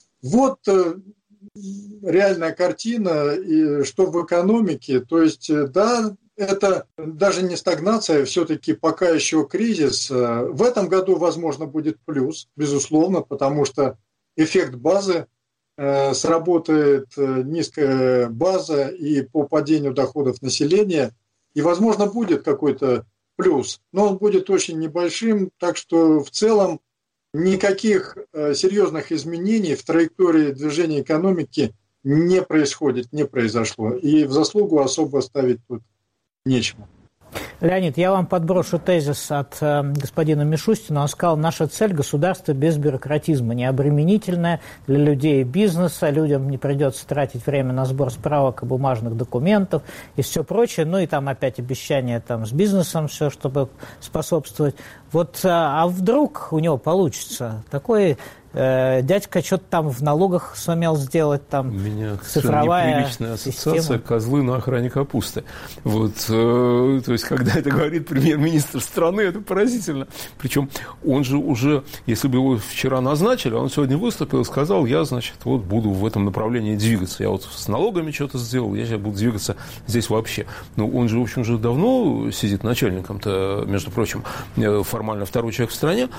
Реальная картина, что в экономике. То есть, да, это даже не стагнация, все-таки пока еще кризис. В этом году, возможно, будет плюс, безусловно, потому что эффект базы, сработает низкая база и по падению доходов населения, и, возможно, будет какой-то плюс, но он будет очень небольшим, так что в целом никаких серьезных изменений в траектории движения экономики не происходит, не произошло. И в заслугу особо ставить тут нечего. Леонид, я вам подброшу тезис от господина Мишустина. Он сказал, наша цель – государство без бюрократизма, необременительное для людей и бизнеса, людям не придется тратить время на сбор справок и бумажных документов и все прочее. И там опять обещания с бизнесом, все, чтобы способствовать. А вдруг у него получится? Такой дядька что-то там в налогах сумел сделать, там цифровая неприличная ассоциация система. «Козлы на охране капусты». Вот, то есть, когда это говорит премьер-министр страны, это поразительно. Причем он же уже, если бы его вчера назначили, он сегодня выступил и сказал, я, значит, вот буду в этом направлении двигаться. Я вот с налогами что-то сделал, я сейчас буду двигаться здесь вообще. Но он же, в общем, уже давно сидит начальником-то, между прочим, формально второй человек в стране.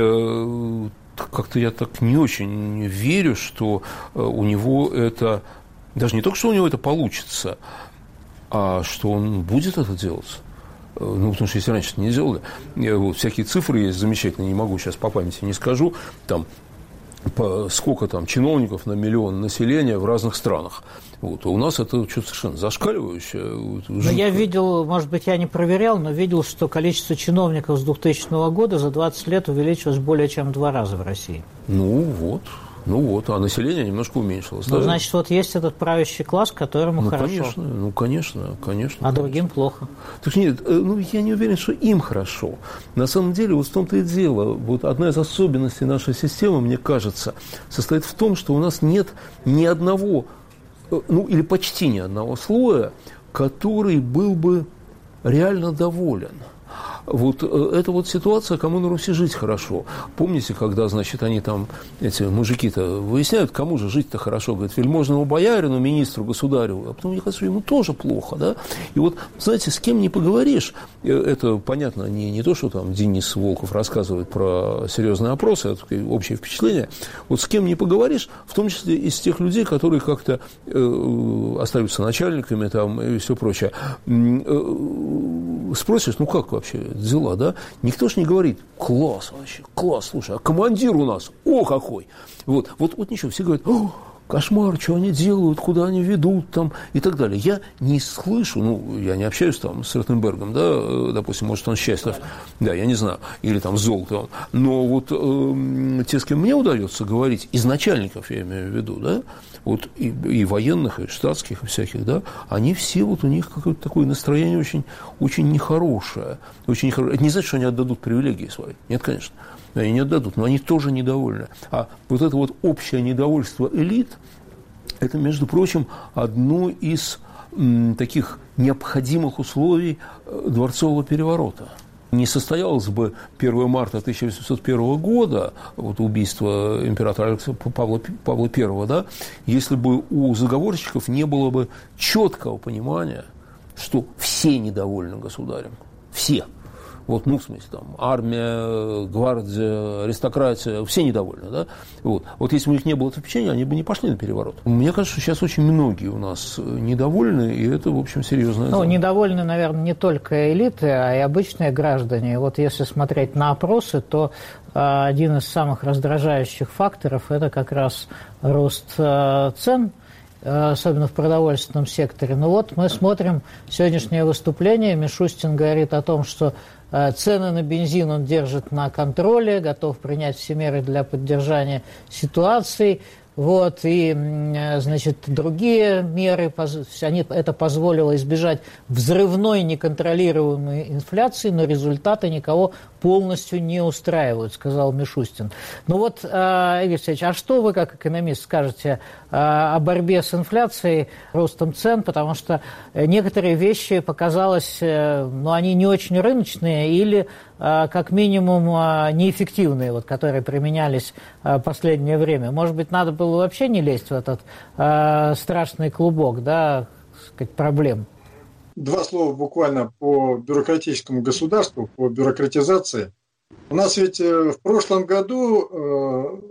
Как-то я так не очень верю, что у него это... Даже не только, что у него это получится, а что он будет это делать. Ну, потому что если раньше это не делали, вот, всякие цифры есть замечательные, не могу сейчас по памяти не скажу, там, сколько там чиновников на миллион населения в разных странах. Вот. А у нас это что-то совершенно зашкаливающее. Но я видел, может быть, я не проверял, но видел, что количество чиновников с 2000 года за 20 лет увеличилось более чем в 2 раза в России. Ну вот, а население немножко уменьшилось. Ну, значит, вот есть этот правящий класс, которому хорошо. Конечно. А другим плохо. Так нет, я не уверен, что им хорошо. На самом деле, вот в том-то и дело, вот одна из особенностей нашей системы, мне кажется, состоит в том, что у нас нет ни одного, или почти ни одного слоя, который был бы реально доволен. Вот это вот ситуация, кому на Руси жить хорошо. Помните, когда, значит, они там, эти мужики-то выясняют, кому же жить-то хорошо? Говорят, вельможному боярину, министру, государю. А потом мне кажется, что ему тоже плохо, да? И вот, знаете, с кем не поговоришь, это, понятно, не то, что там Денис Волков рассказывает про серьезные опросы, это общее впечатление. Вот с кем не поговоришь, в том числе из тех людей, которые как-то остаются начальниками там, и все прочее, спросишь, как вообще дела, да? Никто ж не говорит, класс вообще, класс, слушай, а командир у нас, какой! Вот ничего, все говорят, кошмар, что они делают, куда они ведут там и так далее. Я не слышу, я не общаюсь там с Ротенбергом, да, допустим, может, он счастлив, да, я не знаю, или там с Золотовым, но вот те, с кем мне удается говорить, из начальников, я имею в виду, да, вот и военных, и штатских, и всяких, да, они все, вот у них какое-то такое настроение очень, очень нехорошее. Очень нехорошее. Это не значит, что они отдадут привилегии свои. Нет, конечно. Они не отдадут, но они тоже недовольны. А вот это вот общее недовольство элит, это, между прочим, одно из таких необходимых условий дворцового переворота. Не состоялось бы 1 марта 1801 года, вот убийство императора Павла I, да, если бы у заговорщиков не было бы четкого понимания, что все недовольны государем. Все. Вот, в смысле, там, армия, гвардия, аристократия, все недовольны, да? Вот если бы у них не было этого впечатления, они бы не пошли на переворот. Мне кажется, что сейчас очень многие у нас недовольны, и это, в общем, серьезное дело. Недовольны, наверное, не только элиты, а и обычные граждане. Вот если смотреть на опросы, то один из самых раздражающих факторов – это как раз рост цен, особенно в продовольственном секторе. Мы смотрим сегодняшнее выступление, Мишустин говорит о том, что цены на бензин он держит на контроле, готов принять все меры для поддержания ситуации. И, значит, другие меры, это позволило избежать взрывной неконтролируемой инфляции, но результаты никого полностью не устраивают, сказал Мишустин. Игорь Алексеевич, а что вы, как экономист, скажете о борьбе с инфляцией, ростом цен, потому что некоторые вещи показалось, они не очень рыночные или, как минимум, неэффективные, которые применялись в последнее время. Может быть, надо было вообще не лезть в этот страшный клубок, проблем? 2 слова буквально по бюрократическому государству, по бюрократизации. У нас ведь в прошлом году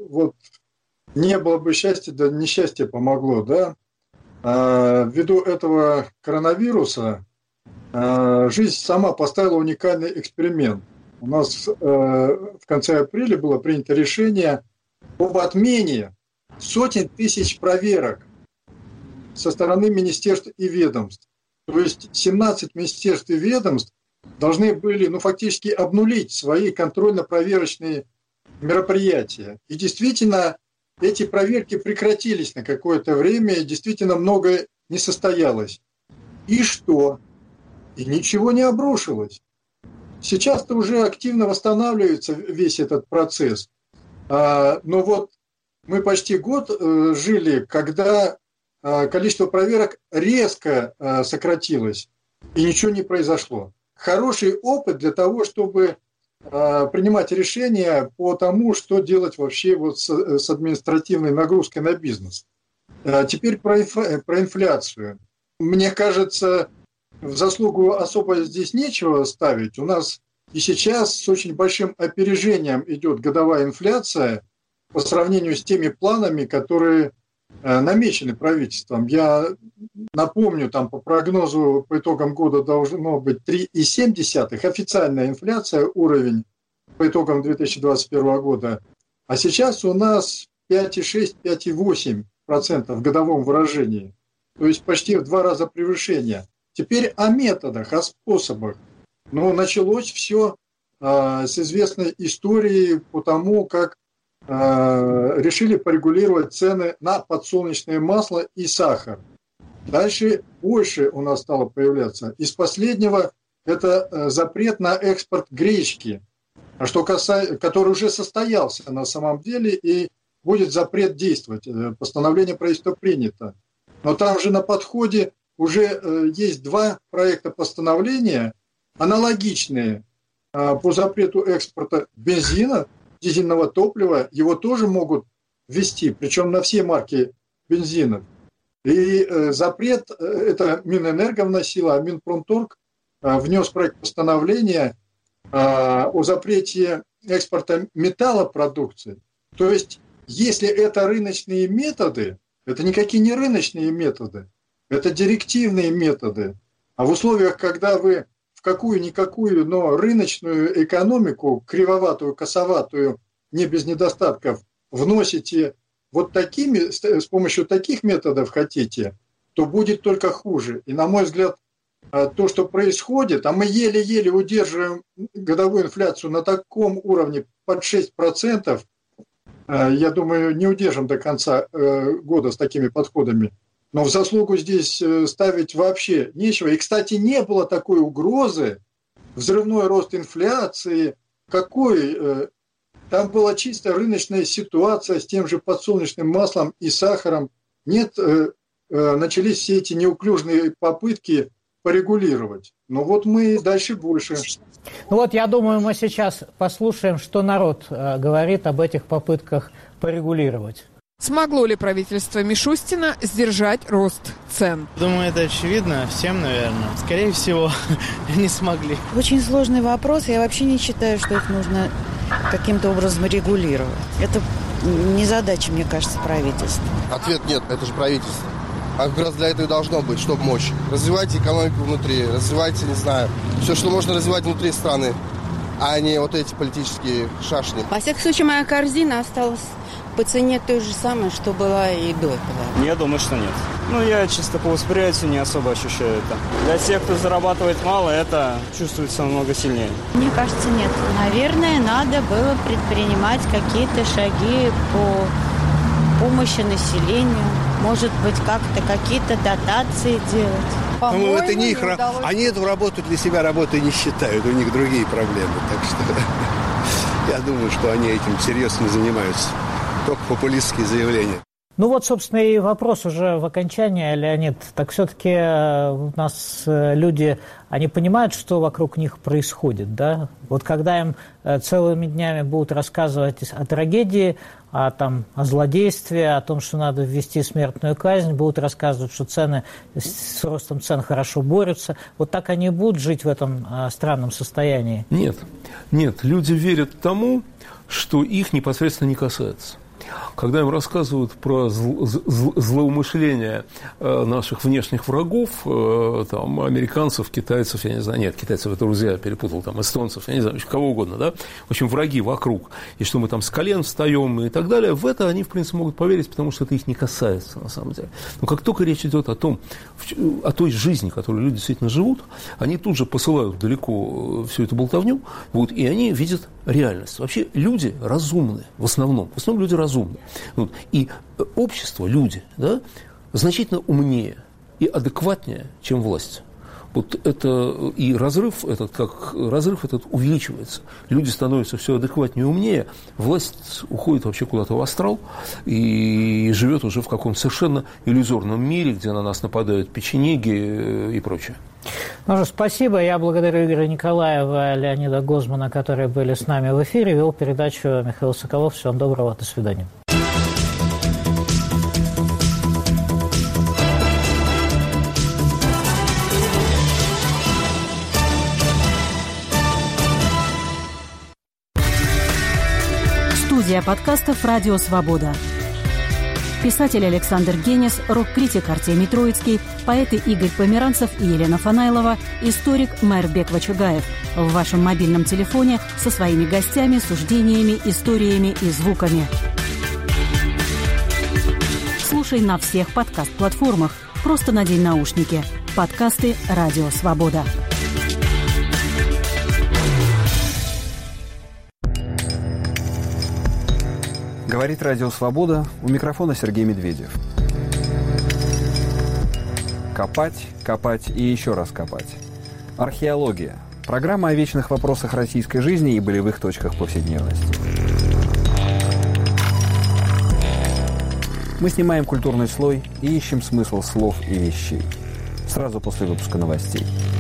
не было бы счастья, да несчастье помогло, да? Ввиду этого коронавируса жизнь сама поставила уникальный эксперимент. У нас в конце апреля было принято решение об отмене сотен тысяч проверок со стороны министерств и ведомств. То есть 17 министерств и ведомств должны были фактически обнулить свои контрольно-проверочные мероприятия. И действительно, эти проверки прекратились на какое-то время, и действительно многое не состоялось. И что? И ничего не обрушилось. Сейчас-то уже активно восстанавливается весь этот процесс. Но вот мы почти год жили, когда количество проверок резко сократилось, и ничего не произошло. Хороший опыт для того, чтобы принимать решения по тому, что делать вообще вот с административной нагрузкой на бизнес. Теперь про инфляцию. Мне кажется, в заслугу особо здесь нечего ставить. У нас и сейчас с очень большим опережением идет годовая инфляция по сравнению с теми планами, которые намечены правительством. Я напомню, там по прогнозу по итогам года должно быть 3,7, официальная инфляция, уровень по итогам 2021 года. А сейчас у нас 5,6-5,8% в годовом выражении. То есть почти в 2 раза превышение. Теперь о методах, о способах. Но началось все с известной истории по тому, как решили порегулировать цены на подсолнечное масло и сахар. Дальше больше у нас стало появляться. Из последнего это запрет на экспорт гречки, который уже состоялся на самом деле, и будет запрет действовать. Постановление правительства принято. Но там же на подходе уже есть 2 проекта постановления, аналогичные по запрету экспорта бензина, дизельного топлива. Его тоже могут ввести, причем на все марки бензинов. И запрет, это Минэнерго вносило, а Минпромторг внес проект постановления о запрете экспорта металлопродукции. То есть, если это рыночные методы, это никакие не рыночные методы, это директивные методы. А в условиях, когда вы в какую-никакую, но рыночную экономику, кривоватую, косоватую, не без недостатков, вносите вот такими, с помощью таких методов хотите, то будет только хуже. И, на мой взгляд, то, что происходит, а мы еле-еле удерживаем годовую инфляцию на таком уровне под 6%, я думаю, не удержим до конца года с такими подходами. Но в заслугу здесь ставить вообще нечего. И, кстати, не было такой угрозы, взрывной рост инфляции. Какой? Там была чисто рыночная ситуация с тем же подсолнечным маслом и сахаром. Нет, начались все эти неуклюжные попытки порегулировать. Но вот мы дальше больше. Ну вот, я думаю, мы сейчас послушаем, что народ говорит об этих попытках порегулировать. Смогло ли правительство Мишустина сдержать рост цен? Думаю, это очевидно всем, наверное. Скорее всего, не смогли. Очень сложный вопрос. Я вообще не считаю, что их нужно каким-то образом регулировать. Это не задача, мне кажется, правительства. Ответ нет, это же правительство. А как раз для этого и должно быть, чтобы мочь. Развивайте экономику внутри, развивайте, не знаю, все, что можно развивать внутри страны, а не вот эти политические шашни. Во всяком случае, моя корзина осталась по цене той же самой, что была и до этого. Я думаю, что нет. Я чисто по восприятию не особо ощущаю это. Для тех, кто зарабатывает мало, это чувствуется намного сильнее. Мне кажется, нет. Наверное, надо было предпринимать какие-то шаги по помощи населению. Может быть, как-то какие-то дотации делать. По-моему, это не их работа. Они эту работу для себя работой не считают. У них другие проблемы. Так что я думаю, что они этим серьезно занимаются. Только популистские заявления. Ну вот, собственно, и вопрос уже в окончании, Леонид. Так все-таки у нас люди, они понимают, что вокруг них происходит, да? Вот когда им целыми днями будут рассказывать о трагедии, о злодействе, о том, что надо ввести смертную казнь, будут рассказывать, что цены с ростом цен хорошо борются. Вот так они будут жить в этом странном состоянии? Нет, люди верят тому, что их непосредственно не касается. Когда им рассказывают про злоумышления наших внешних врагов, американцев, китайцев, я не знаю, нет, китайцев это друзья, перепутал, эстонцев, я не знаю, кого угодно, да, в общем, враги вокруг, и что мы с колен встаем и так далее, в это они, в принципе, могут поверить, потому что это их не касается, на самом деле. Но как только речь идет о той жизни, которой люди действительно живут, они тут же посылают далеко всю эту болтовню, и они видят реальность. Вообще люди разумны, в основном люди разумны. И общество, люди, да, значительно умнее и адекватнее, чем власть. вот это и разрыв этот увеличивается. Люди становятся все адекватнее и умнее, власть уходит вообще куда-то в астрал и живет уже в каком-то совершенно иллюзорном мире, где на нас нападают печенеги и прочее. Ну же, спасибо. Я благодарю Игоря Николаева и Леонида Гозмана, которые были с нами в эфире. Вел передачу Михаил Соколов. Всего доброго. До свидания. Студия подкастов «Радио Свобода». Писатель Александр Генис, рок-критик Артемий Троицкий, поэты Игорь Померанцев и Елена Фанайлова, историк Майрбек Вачугаев в вашем мобильном телефоне со своими гостями, суждениями, историями и звуками. Слушай на всех подкаст-платформах. Просто надень наушники. Подкасты «Радио Свобода». Говорит «Радио Свобода», у микрофона Сергей Медведев. Копать, копать и еще раз копать. Археология. Программа о вечных вопросах российской жизни и болевых точках повседневности. Мы снимаем культурный слой и ищем смысл слов и вещей. Сразу после выпуска новостей.